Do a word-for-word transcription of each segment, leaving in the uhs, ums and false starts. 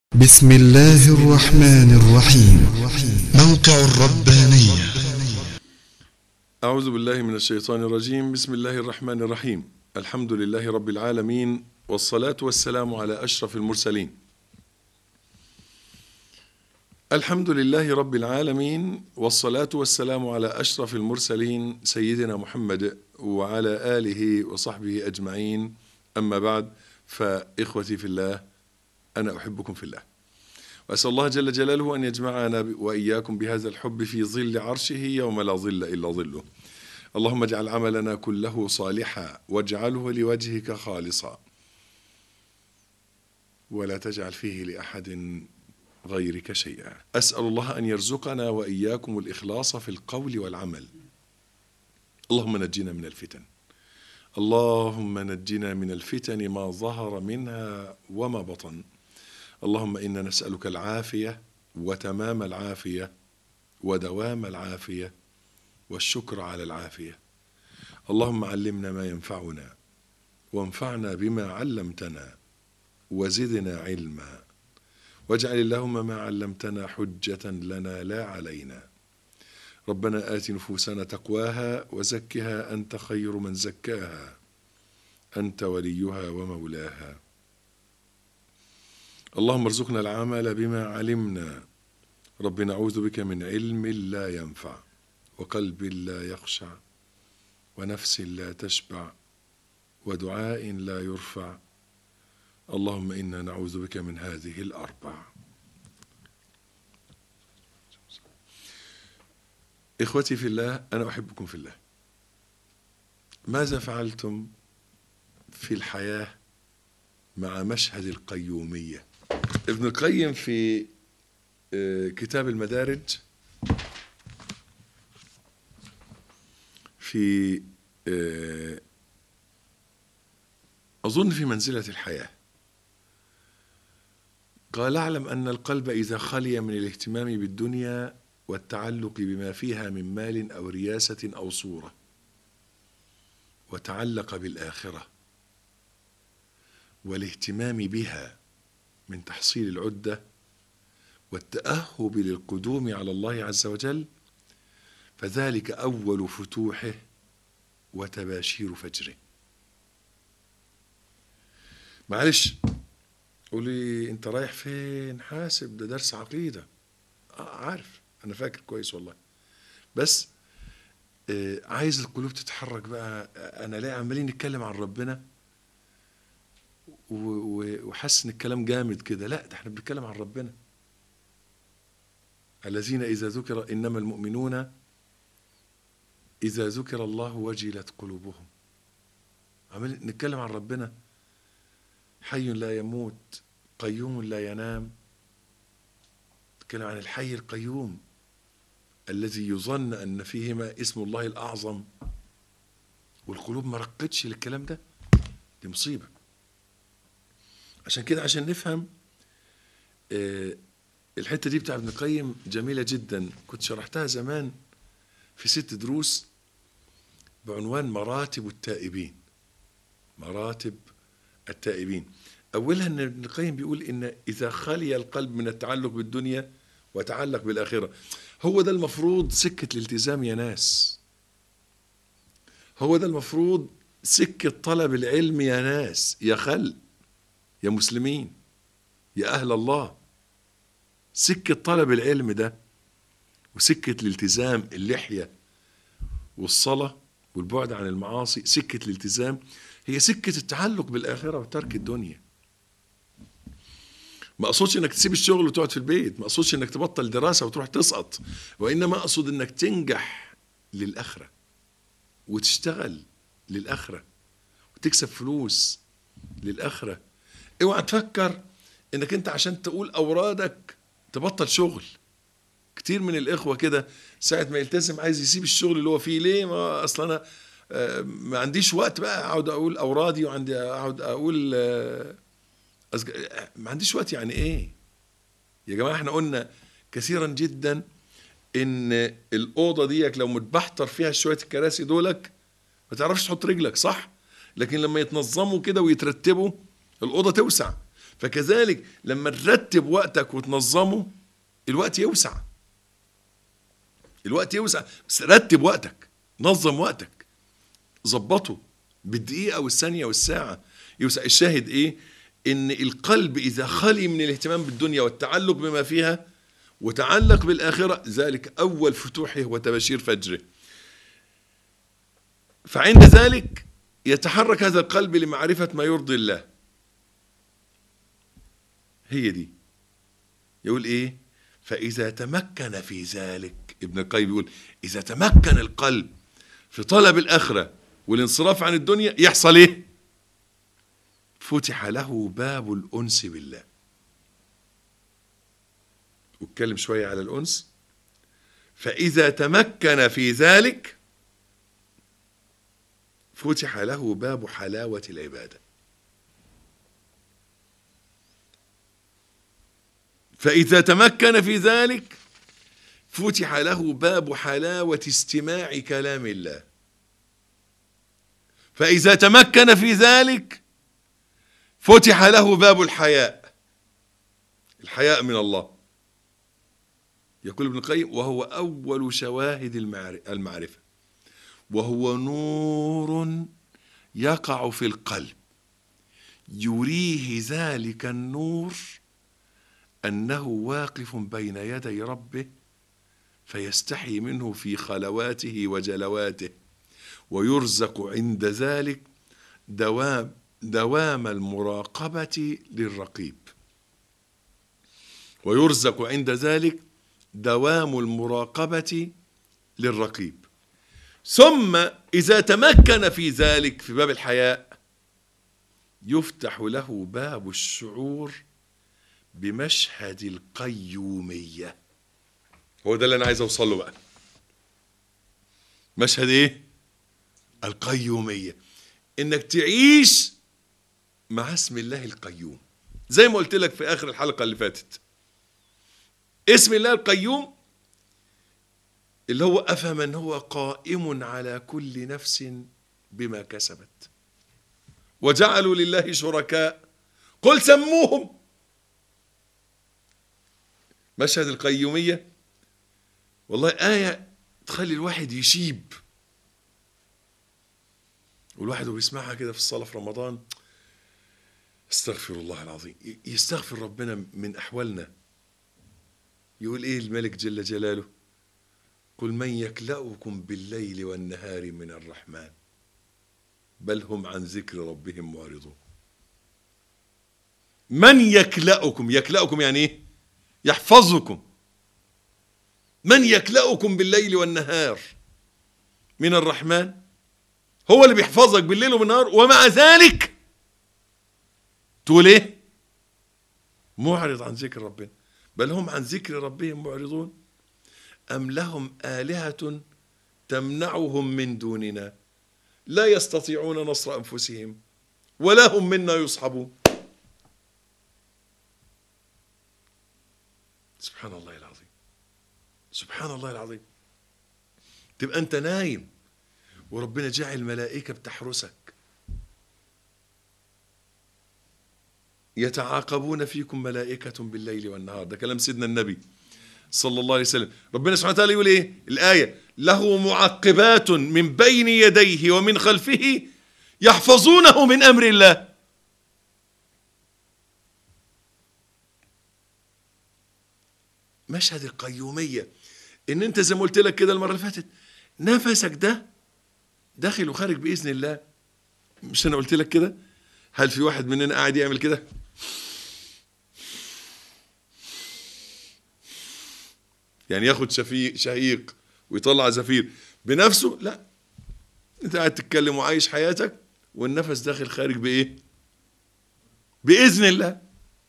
بسم الله الرحمن الرحيم. موقع الربانية. أعوذ بالله من الشيطان الرجيم. بسم الله الرحمن الرحيم. الحمد لله رب العالمين، والصلاة والسلام على أشرف المرسلين. الحمد لله رب العالمين، والصلاة والسلام على أشرف المرسلين سيدنا محمد وعلى آله وصحبه أجمعين. أما بعد، فإخوتي في الله، أنا أحبكم في الله، وأسأل الله جل جلاله أن يجمعنا وإياكم بهذا الحب في ظل عرشه يوم لا ظل إلا ظله. اللهم اجعل عملنا كله صالحا، واجعله لوجهك خالصا، ولا تجعل فيه لأحد غيرك شيئا. أسأل الله أن يرزقنا وإياكم الإخلاص في القول والعمل. اللهم نجنا من الفتن، اللهم نجنا من الفتن ما ظهر منها وما بطن. اللهم إنا نسألك العافية وتمام العافية ودوام العافية والشكر على العافية. اللهم علمنا ما ينفعنا، وانفعنا بما علمتنا، وزدنا علما، واجعل اللهم ما علمتنا حجة لنا لا علينا. ربنا آت نفوسنا تقواها وزكها أنت خير من زكاها، أنت وليها ومولاها. اللهم ارزقنا العمل بما علمنا. رب نعوذ بك من علم لا ينفع، وقلب لا يخشع، ونفس لا تشبع، ودعاء لا يرفع. اللهم إنا نعوذ بك من هذه الأربع. إخوتي في الله، أنا أحبكم في الله. ماذا فعلتم في الحياة مع مشهد القيومية؟ ابن القيم في كتاب المدارج في أظن في منزلة الحياة قال: اعلم أن القلب إذا خلي من الاهتمام بالدنيا والتعلق بما فيها من مال أو رياسة أو صورة، وتعلق بالآخرة والاهتمام بها من تحصيل العدة والتأهب للقدوم على الله عز وجل، فذلك أول فتوحه وتباشير فجره. معلش قولي أنت رايح فين؟ حاسب، ده درس عقيدة. آه عارف، أنا فاكر كويس والله، بس آه عايز القلوب تتحرك بقى. أنا ليه عمالين نتكلم عن ربنا وحس ان الكلام جامد كده؟ لا، ده احنا بنتكلم عن ربنا. الذين اذا ذكر انما المؤمنون اذا ذكر الله وجلت قلوبهم. عمال نتكلم عن ربنا، حي لا يموت، قيوم لا ينام. نتكلم عن الحي القيوم الذي يظن ان فيهما اسم الله الاعظم، والقلوب ما رقتش للكلام ده. دي مصيبه. عشان كده، عشان نفهم آه الحتة دي بتاع ابن القيم جميلة جدا. كنت شرحتها زمان في ست دروس بعنوان مراتب التائبين. مراتب التائبين. أولها أن ابن القيم بيقول إن إذا خلي القلب من التعلق بالدنيا وتعلق بالآخرة، هو ده المفروض سكة الالتزام يا ناس. هو ده المفروض سكة طلب العلم يا ناس، يا خل، يا مسلمين، يا أهل الله. سكة طلب العلم ده وسكة الالتزام، اللحية والصلاة والبعد عن المعاصي، سكة الالتزام هي سكة التعلق بالآخرة وترك الدنيا. ما أقصدش إنك تسيب الشغل وتقعد في البيت، ما أقصدش إنك تبطل دراسة وتروح تسقط، وإنما أقصد إنك تنجح للآخرة وتشتغل للآخرة وتكسب فلوس للآخرة. اوعى تفكر انك انت عشان تقول اورادك تبطل شغل. كتير من الاخوه كده ساعه ما يلتزم عايز يسيب الشغل اللي هو فيه. ليه؟ ما اصلا انا ما عنديش وقت بقى اقعد اقول اورادي، وعندي اقعد اقول ما عنديش وقت. يعني ايه يا جماعه؟ احنا قلنا كثيرا جدا ان الاوضه ديك لو متبحتر فيها شويه الكراسي دولك ما تعرفش تحط رجلك، صح؟ لكن لما يتنظموا كده ويترتبوا الأوضة توسع. فكذلك لما ترتب وقتك وتنظمه الوقت يوسع، الوقت يوسع. بس رتب وقتك، نظم وقتك، ظبطه بالدقيقة والثانية والساعة يوسع. الشاهد ايه؟ ان القلب اذا خلي من الاهتمام بالدنيا والتعلق بما فيها وتعلق بالآخرة، ذلك اول فتوحه وتبشير فجره. فعند ذلك يتحرك هذا القلب لمعرفة ما يرضي الله. هي دي يقول ايه؟ فإذا تمكن في ذلك، ابن القيم يقول إذا تمكن القلب في طلب الآخرة والانصراف عن الدنيا يحصل ايه؟ فتح له باب الأنس بالله. واتكلم شوية على الأنس. فإذا تمكن في ذلك فتح له باب حلاوة العبادة. فإذا تمكن في ذلك فتح له باب حلاوة استماع كلام الله. فإذا تمكن في ذلك فتح له باب الحياء، الحياء من الله. يقول ابن القيم وهو أول شواهد المعرفة، وهو نور يقع في القلب يريه ذلك النور أنه واقف بين يدي ربه فيستحي منه في خلواته وجلواته، ويرزق عند ذلك دوام دوام المراقبة للرقيب. ويرزق عند ذلك دوام المراقبة للرقيب. ثم إذا تمكن في ذلك في باب الحياء يفتح له باب الشعور بمشهد القيومية. هو ده اللي أنا عايز أوصل له بقى. مشهد إيه؟ القيومية. إنك تعيش مع اسم الله القيوم، زي ما قلت لك في آخر الحلقة اللي فاتت. اسم الله القيوم اللي هو أفمن هو قائم على كل نفس بما كسبت وجعلوا لله شركاء قل سموهم. مشهد القيومية والله آية تخلي الواحد يشيب، والواحد وهو بيسمعها كده في الصلاة في رمضان استغفر الله العظيم، يستغفر ربنا من أحوالنا. يقول إيه الملك جل جلاله؟ قل من يكلأكم بالليل والنهار من الرحمن بل هم عن ذكر ربهم معرضون. من يكلأكم، يكلأكم يعني إيه؟ يحفظكم. من يكلأكم بالليل والنهار من الرحمن، هو اللي بيحفظك بالليل وبالنهار، ومع ذلك تقول ايه؟ معرض عن ذكر ربنا. بل هم عن ذكر ربهم معرضون أم لهم آلهة تمنعهم من دوننا لا يستطيعون نصر أنفسهم ولا هم منا يصحبون. سبحان الله العظيم، سبحان الله العظيم. تبقى أنت نايم وربنا جعل ملائكة بتحرسك يتعاقبون فيكم ملائكة بالليل والنهار. ده كلام سيدنا النبي صلى الله عليه وسلم. ربنا سبحانه وتعالى يقول ايه الآية؟ له معقبات من بين يديه ومن خلفه يحفظونه من أمر الله. مشهد القيومية ان انت زي ما قلت لك كده المرة اللي فاتت، نفسك ده داخل وخارج بإذن الله. مش انا قلت لك كده؟ هل في واحد مننا قاعد يعمل كده يعني ياخد شفيق شهيق ويطلع زفير بنفسه؟ لا، انت قاعد تتكلم وعايش حياتك والنفس داخل خارج بايه؟ باذن الله.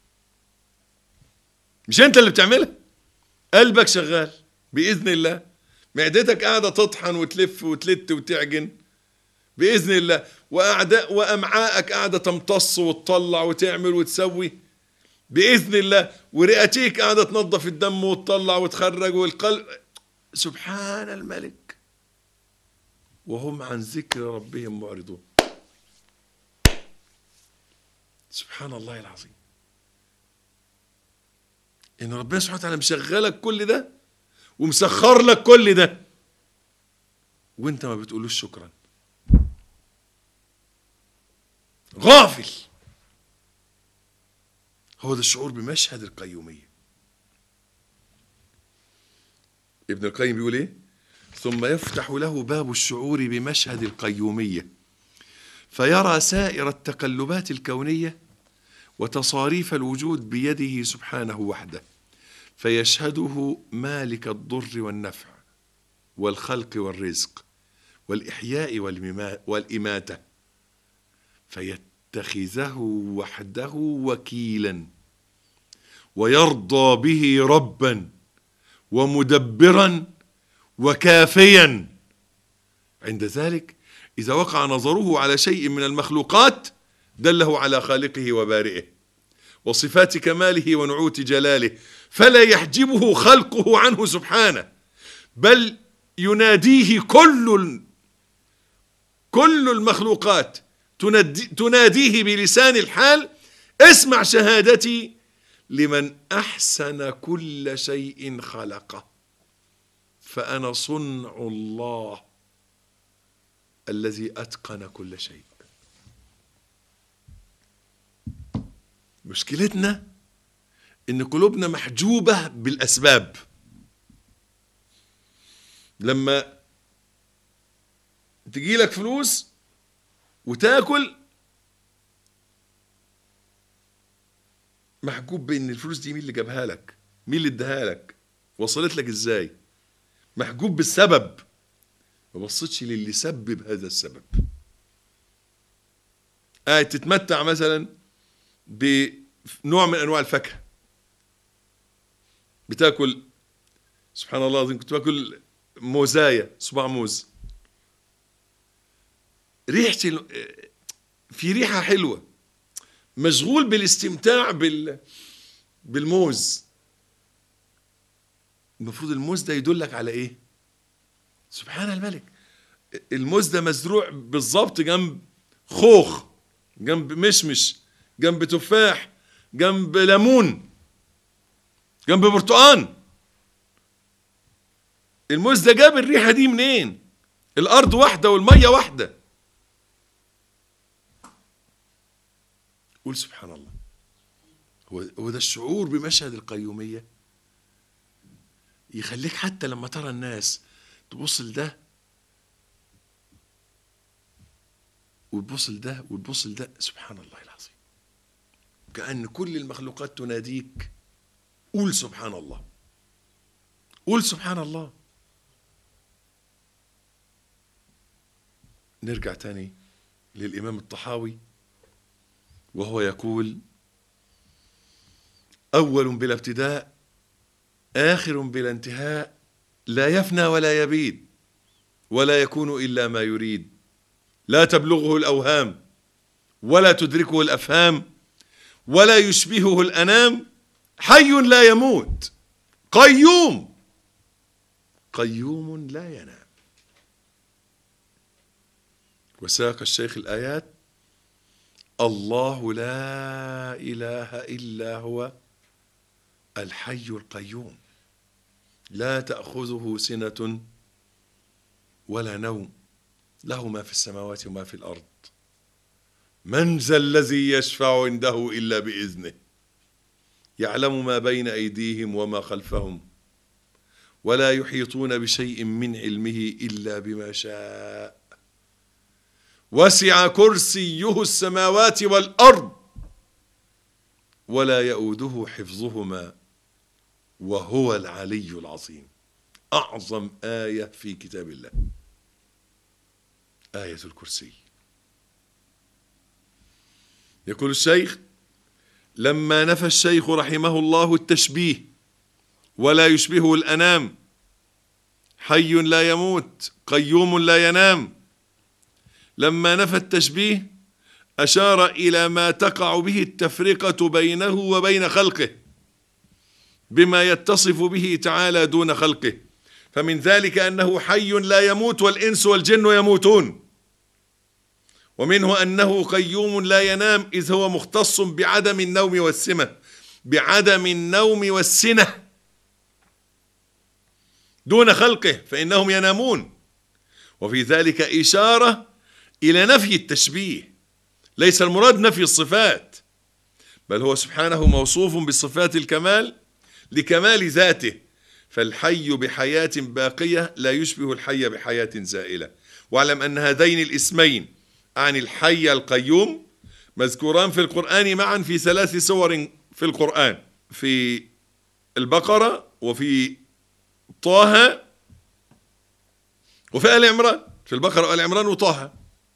مش انت اللي بتعملها، قلبك شغال باذن الله، معدتك قاعده تطحن وتلف وتلت وتعجن باذن الله، واعداء وامعائك قاعده تمتص وتطلع وتعمل وتسوي باذن الله، ورئتيك قاعده تنظف الدم وتطلع وتخرج، والقلب سبحان الملك وهم عن ذكر ربهم معرضون. سبحان الله العظيم. ان ربنا سبحانه وتعالى مشغلك كل ده ومسخر لك كل ده وانت ما بتقولوش شكرا، غافل. هو ده الشعور بمشهد القيومية. ابن القيم بيقول ايه؟ ثم يفتح له باب الشعور بمشهد القيومية فيرى سائر التقلبات الكونية وتصاريف الوجود بيده سبحانه وحده، فيشهده مالك الضر والنفع والخلق والرزق والإحياء والإماتة، فيتخذه وحده وكيلا ويرضى به ربا ومدبرا وكافيا. عند ذلك إذا وقع نظره على شيء من المخلوقات دله على خالقه وبارئه وصفات كماله ونعوت جلاله، فلا يحجبه خلقه عنه سبحانه، بل يناديه كل كل المخلوقات تناديه بلسان الحال: اسمع شهادتي لمن أحسن كل شيء خلقه، فأنا صنع الله الذي أتقن كل شيء. مشكلتنا إن قلوبنا محجوبة بالأسباب. لما تجي لك فلوس وتاكل محجوب بين الفلوس دي مين اللي جابها لك، مين اللي اداها لك، وصلت لك ازاي، محجوب بالسبب، ما بصيتش للي سبب هذا السبب. قاعد تتمتع مثلا بنوع من انواع الفاكهه، بتاكل سبحان الله العظيم، كنت باكل موزايه، صباع موز، ريحتي في ريحه حلوه، مشغول بالاستمتاع بال بالموز. المفروض الموز ده يدلك على ايه؟ سبحان الملك. الموز ده مزروع بالظبط جنب خوخ، جنب مشمش، جنب تفاح، جنب ليمون، جنب برتقان. الموز ده جاب الريحه دي منين؟ الارض واحده والميه واحده. قول سبحان الله. هو ده الشعور بمشهد القيوميه يخليك حتى لما ترى الناس تبص لده وتبص لده وتبص لده، سبحان الله العظيم، كأن كل المخلوقات تناديك: قول سبحان الله، قول سبحان الله. نرجع تاني للإمام الطحاوي وهو يقول: أول بلا ابتداء، آخر بلا انتهاء، لا يفنى ولا يبيد، ولا يكون إلا ما يريد، لا تبلغه الأوهام ولا تدركه الأفهام، ولا يشبهه الأنام، حي لا يموت، قيوم قيوم لا ينام. وساق الشيخ الآيات: الله لا إله إلا هو الحي القيوم، لا تأخذه سنة ولا نوم، له ما في السماوات وما في الأرض، من ذا الذي يشفع عنده إلا بإذنه، يعلم ما بين أيديهم وما خلفهم، ولا يحيطون بشيء من علمه إلا بما شاء، وسع كرسيه السماوات والأرض ولا يؤوده حفظهما وهو العلي العظيم. أعظم آية في كتاب الله آية الكرسي. يقول الشيخ: لما نفى الشيخ رحمه الله التشبيه ولا يشبهه الأنام، حي لا يموت، قيوم لا ينام، لما نفى التشبيه أشار إلى ما تقع به التفرقة بينه وبين خلقه بما يتصف به تعالى دون خلقه، فمن ذلك أنه حي لا يموت والإنس والجن يموتون، ومنه أنه قيوم لا ينام إذ هو مختص بعدم النوم والسمة، بعدم النوم والسنة دون خلقه فإنهم ينامون. وفي ذلك إشارة إلى نفي التشبيه، ليس المراد نفي الصفات، بل هو سبحانه موصوف بصفات الكمال لكمال ذاته، فالحي بحياة باقية لا يشبه الحي بحياة زائلة. واعلم أن هذين الاسمين عن الحي القيوم مذكوران في القرآن معا في ثلاث سور في القرآن، في البقرة وفي طه وفي آل عمران، في البقرة وآل عمران وطه،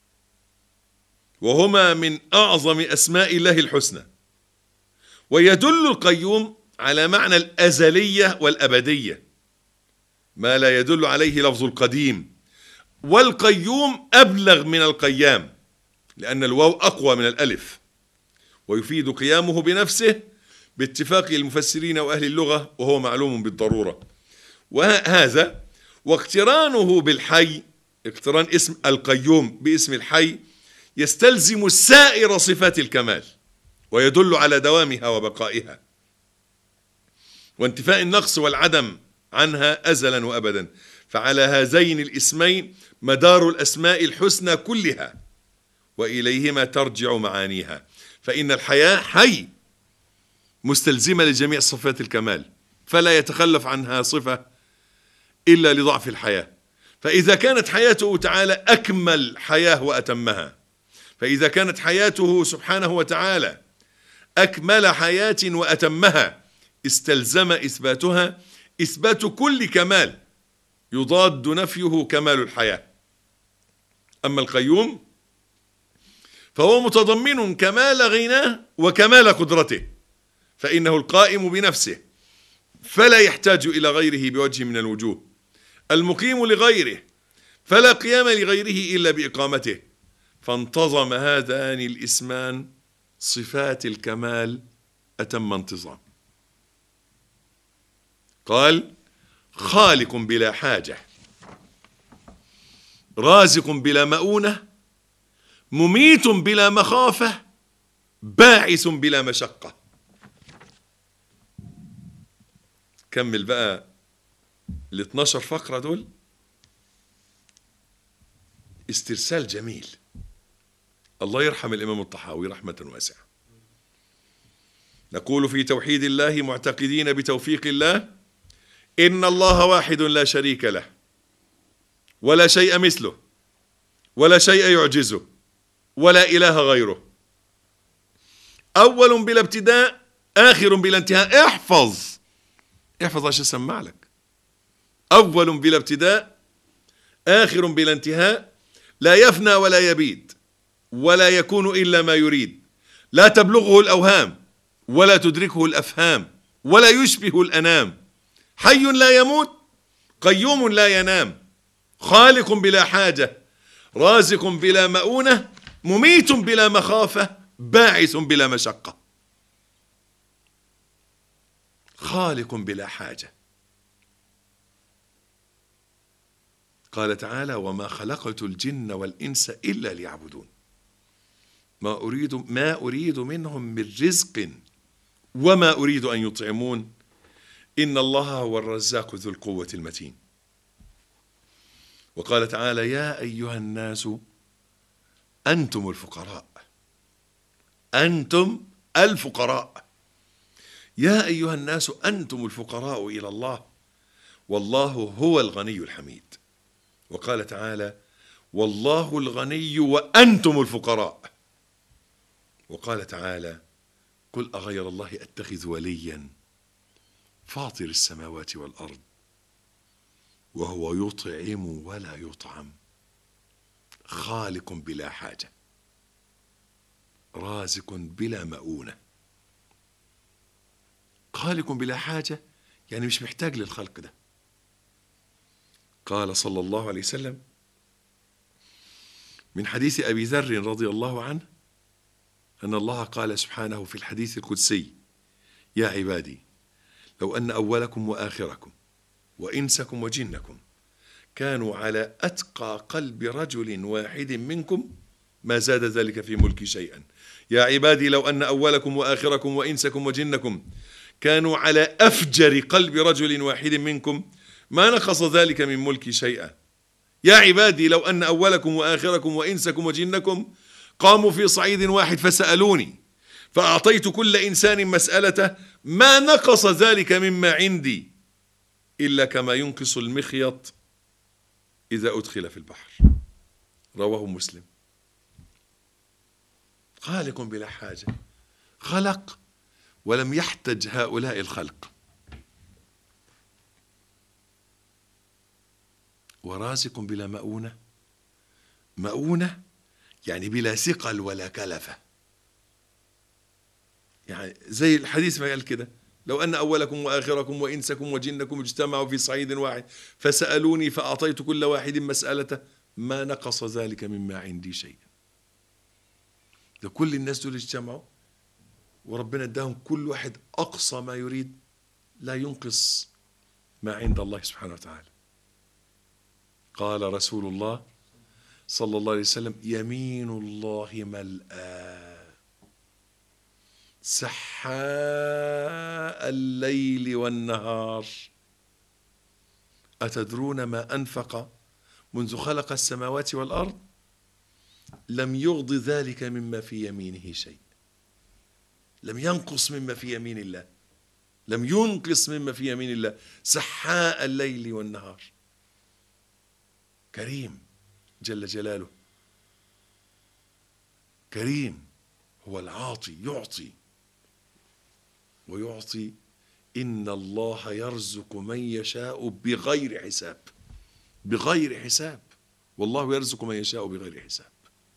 وهما من أعظم أسماء الله الحسنى. ويدل القيوم على معنى الأزلية والأبدية، ما لا يدل عليه لفظ القديم. والقيوم أبلغ من القيام، لأن الواو أقوى من الألف، ويفيد قيامه بنفسه باتفاق المفسرين وأهل اللغة، وهو معلوم بالضرورة. وهذا واقترانه بالحي، اقتران اسم القيوم باسم الحي يستلزم سائر صفات الكمال، ويدل على دوامها وبقائها وانتفاء النقص والعدم عنها أزلا وأبدا. فعلى هذين الاسمين مدار الأسماء الحسنى كلها، وإليهما ترجع معانيها. فإن الحياة حي مستلزمة لجميع صفات الكمال، فلا يتخلف عنها صفة إلا لضعف الحياة. فإذا كانت حياته تعالى أكمل حياة وأتمها، فإذا كانت حياته سبحانه وتعالى أكمل حياة وأتمها، استلزم إثباتها إثبات كل كمال يضاد نفيه كمال الحياة. أما القيوم فهو متضمن كمال غناه وكمال قدرته، فإنه القائم بنفسه فلا يحتاج إلى غيره بوجه من الوجوه، المقيم لغيره فلا قيام لغيره إلا بإقامته. فانتظم هذان الاسمان صفات الكمال أتم انتظام. قال: خالق بلا حاجة، رازق بلا مؤونة، مميت بلا مخافة، باعث بلا مشقة. كمل بقى ال اثناشر فقرة دول، استرسال جميل. الله يرحم الإمام الطحاوي رحمة واسعة. نقول في توحيد الله معتقدين بتوفيق الله: إن الله واحد لا شريك له، ولا شيء مثله، ولا شيء يعجزه، ولا إله غيره، أول بلا ابتداء، آخر بلا انتهاء. احفظ احفظ عشان اسمع لك. أول بلا ابتداء، آخر بلا انتهاء، لا يفنى ولا يبيد، ولا يكون إلا ما يريد، لا تبلغه الأوهام ولا تدركه الأفهام، ولا يشبه الأنام، حي لا يموت، قيوم لا ينام، خالق بلا حاجة، رازق بلا مؤونة، مميت بلا مخافة، باعث بلا مشقة. خالق بلا حاجة. قال تعالى: وما خلقت الجن والإنس إلا ليعبدون ما أريد ما أريد منهم من رزق وما أريد أن يطعمون إن الله هو الرزاق ذو القوة المتين. وقال تعالى: يا أيها الناس أنتم الفقراء، أنتم الفقراء، يا أيها الناس أنتم الفقراء إلى الله والله هو الغني الحميد. وقال تعالى: والله الغني وأنتم الفقراء. وقال تعالى: قل أغير الله أتخذ وليا فاطر السماوات والأرض وهو يطعم ولا يطعم، خالق بلا حاجة، رازق بلا مؤونة. خالق بلا حاجة يعني مش محتاج للخلق ده. قال صلى الله عليه وسلم من حديث أبي ذر رضي الله عنه أن الله قال سبحانه في الحديث القدسي: يا عبادي لو أن أولكم وآخركم وإنسكم وجنكم كانوا على أتقى قلب رجل واحد منكم ما زاد ذلك في ملكي شيئا. يا عبادي لو أن أولكم وآخركم وإنسكم وجنكم كانوا على أفجر قلب رجل واحد منكم ما نقص ذلك من ملكي شيئا. يا عبادي لو أن أولكم وآخركم وإنسكم وجنكم قاموا في صعيد واحد فسألوني فأعطيت كل إنسان مسألته ما نقص ذلك مما عندي إلا كما ينقص المخيط إذا أدخل في البحر. رواه مسلم. خالق بلا حاجة، خلق ولم يحتج هؤلاء الخلق، ورازق بلا مؤونة، مؤونة يعني بلا ثقل ولا كلفة. يعني زي الحديث ما قال كده لو أن أولكم وآخركم وإنسكم وجنكم اجتمعوا في صعيد واحد فسألوني فأعطيت كل واحد مسألته ما نقص ذلك مما عندي شيء. ده كل الناس دول اجتمعوا وربنا اداهم كل واحد أقصى ما يريد لا ينقص ما عند الله سبحانه وتعالى. قال رسول الله صلى الله عليه وسلم يمين الله ملآ سحاء الليل والنهار أتدرون ما أنفق منذ خلق السماوات والأرض لم يغض ذلك مما في يمينه شيء. لم ينقص مما في يمين الله، لم ينقص مما في يمين الله. سحاء الليل والنهار. كريم جل جلاله، كريم هو العاطي، يعطي ويعطي. إن الله يرزق من يشاء بغير حساب، بغير حساب. والله يرزق من يشاء بغير حساب.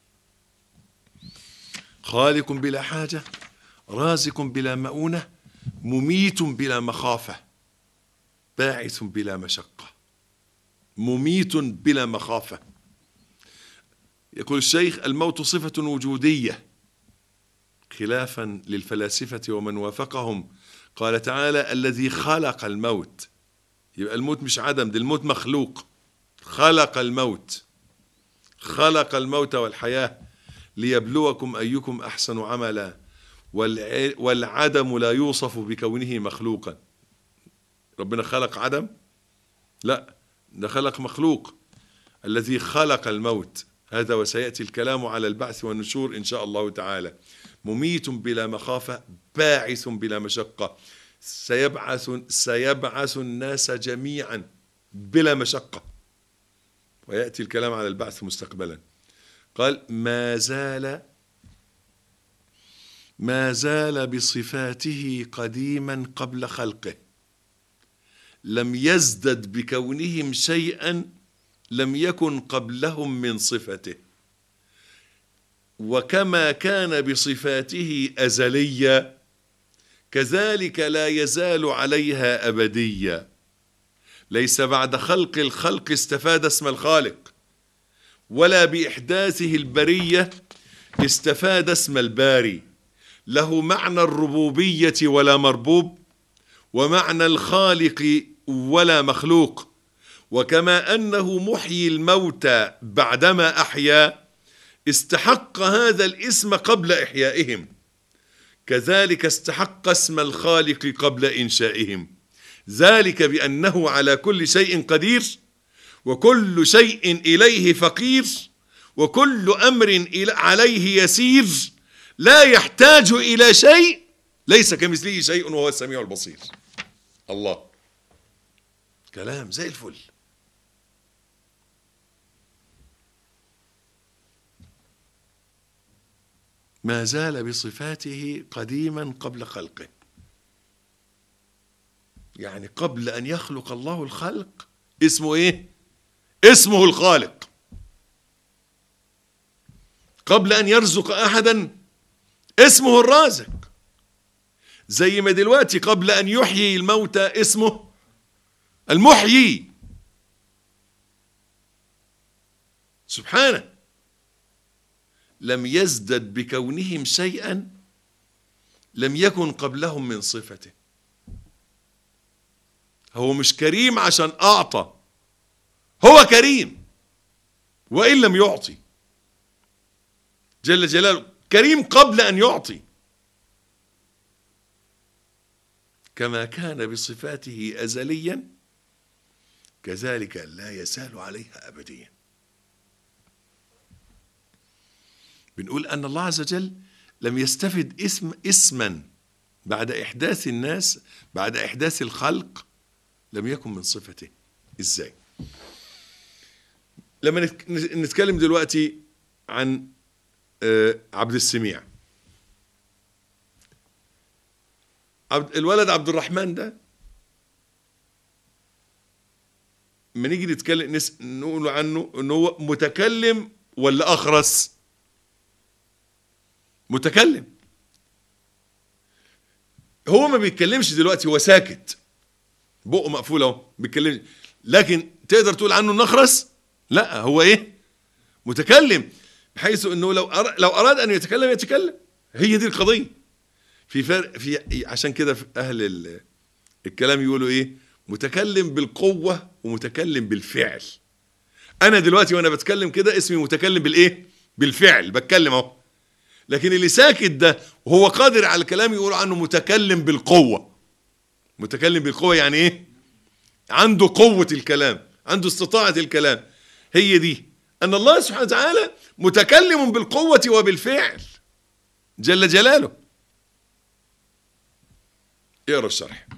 خالق بلا حاجة، رازق بلا مؤونة، مميت بلا مخافة، باعث بلا مشقة. مميت بلا مخافة. يقول الشيخ الموت صفة وجودية خلافا للفلاسفة ومن وافقهم. قال تعالى الذي خلق الموت، يبقى الموت مش عدم، ده الموت مخلوق. خلق الموت، خلق الموت والحياة ليبلوكم أيكم أحسن عملا، والعدم لا يوصف بكونه مخلوقا. ربنا خلق عدم؟ لا، ده خلق مخلوق. الذي خلق الموت هذا، وسيأتي الكلام على البعث والنشور إن شاء الله تعالى. مميت بلا مخافة، باعث بلا مشقة. سيبعث, سيبعث الناس جميعا بلا مشقة، ويأتي الكلام على البعث مستقبلا. قال ما زال ما زال بصفاته قديما قبل خلقه، لم يزدد بكونهم شيئا لم يكن قبلهم من صفته، وكما كان بصفاته أزليا كذلك لا يزال عليها أبديا. ليس بعد خلق الخلق استفاد اسم الخالق، ولا بإحداثه البرية استفاد اسم الباري. له معنى الربوبية ولا مربوب، ومعنى الخالق ولا مخلوق. وكما أنه محيي الموتى بعدما أحيا استحق هذا الاسم قبل إحيائهم، كذلك استحق اسم الخالق قبل إنشائهم. ذلك بأنه على كل شيء قدير، وكل شيء إليه فقير، وكل أمر عليه يسير، لا يحتاج إلى شيء، ليس كمثله شيء وهو السميع البصير. الله، كلام زي الفل. ما زال بصفاته قديما قبل خلقه، يعني قبل أن يخلق الله الخلق اسمه إيه؟ اسمه الخالق. قبل أن يرزق أحدا اسمه الرازق. زي ما دلوقتي قبل أن يحيي الموتى اسمه المحيي سبحانه. لم يزدد بكونهم شيئا لم يكن قبلهم من صفته. هو مش كريم عشان أعطى، هو كريم وإن لم يعطي. جل جلاله، كريم قبل أن يعطي، كما كان بصفاته أزليا كذلك لا يزال عليها أبديا. بنقول أن الله عز وجل لم يستفد اسم اسما بعد إحداث الناس، بعد إحداث الخلق، لم يكن من صفته. إزاي؟ لما نتكلم دلوقتي عن عبد السميع، عبد الولد عبد الرحمن ده، لما نيجي نتكلم نس... نقول عنه انه هو متكلم ولا اخرس؟ متكلم. هو ما بيتكلمش دلوقتي، هو ساكت، بقه مقفول اهو، ما بيتكلمش، لكن تقدر تقول عنه نخرس؟ لا، هو ايه؟ متكلم، بحيث انه لو أر... لو اراد ان يتكلم يتكلم. هي دي القضيه. في فرق في عشان كده في اهل ال... الكلام يقولوا ايه؟ متكلم بالقوه ومتكلم بالفعل. انا دلوقتي وانا بتكلم كده اسمي متكلم بالايه؟ بالفعل، بتكلم اهو. لكن اللي ساكت ده وهو قادر على الكلام يقول عنه متكلم بالقوه. متكلم بالقوه يعني ايه؟ عنده قوه الكلام، عنده استطاعه الكلام. هي دي ان الله سبحانه وتعالى متكلم بالقوه وبالفعل جل جلاله. اقرا الشرح.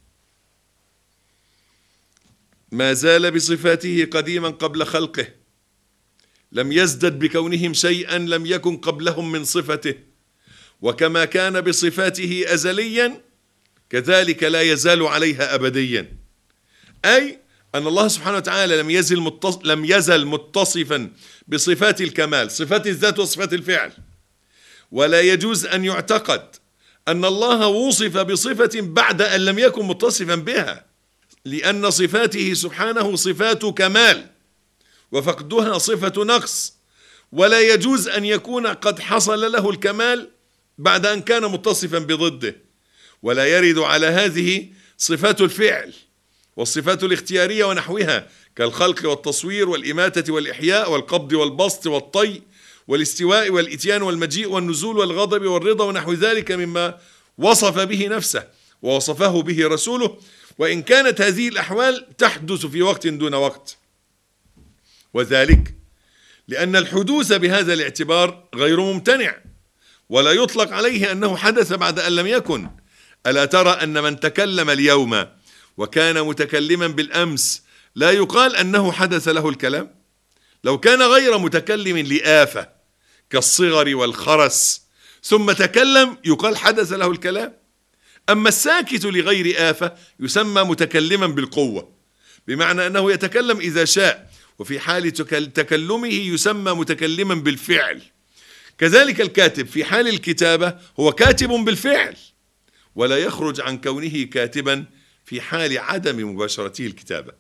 ما زال بصفاته قديما قبل خلقه، لم يزدد بكونهم شيئا لم يكن قبلهم من صفته، وكما كان بصفاته أزليا كذلك لا يزال عليها أبديا. أي أن الله سبحانه وتعالى لم يزل متص... لم يزل متصفا بصفات الكمال، صفات الذات وصفات الفعل، ولا يجوز أن يعتقد أن الله وصف بصفة بعد أن لم يكن متصفا بها، لأن صفاته سبحانه صفات كمال وفقدها صفة نقص، ولا يجوز أن يكون قد حصل له الكمال بعد أن كان متصفا بضده. ولا يرد على هذه صفات الفعل والصفات الاختيارية ونحوها كالخلق والتصوير والإماتة والإحياء والقبض والبسط والطي والاستواء والإتيان والمجيء والنزول والغضب والرضا ونحو ذلك مما وصف به نفسه ووصفه به رسوله، وإن كانت هذه الأحوال تحدث في وقت دون وقت. وذلك لأن الحدوث بهذا الاعتبار غير ممتنع، ولا يطلق عليه أنه حدث بعد أن لم يكن. ألا ترى أن من تكلم اليوم وكان متكلما بالأمس لا يقال أنه حدث له الكلام؟ لو كان غير متكلم لآفة كالصغر والخرس ثم تكلم يقال حدث له الكلام. أما الساكت لغير آفة يسمى متكلما بالقوة، بمعنى أنه يتكلم إذا شاء، وفي حال تكلمه يسمى متكلما بالفعل. كذلك الكاتب في حال الكتابة هو كاتب بالفعل، ولا يخرج عن كونه كاتبا في حال عدم مباشرته الكتابة.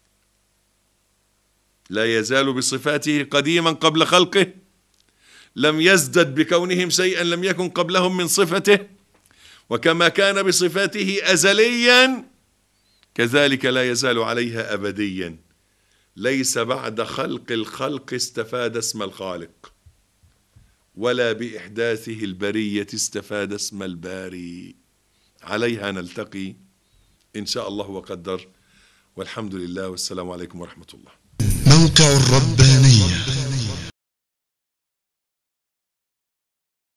لا يزال بصفاته قديما قبل خلقه، لم يزدد بكونهم شيئا لم يكن قبلهم من صفته، وكما كان بصفاته أزليا كذلك لا يزال عليها أبديا. ليس بعد خلق الخلق استفاد اسم الخالق، ولا بإحداثه البرية استفاد اسم الباري. عليها نلتقي إن شاء الله وقدر، والحمد لله والسلام عليكم ورحمة الله. موقع الرباني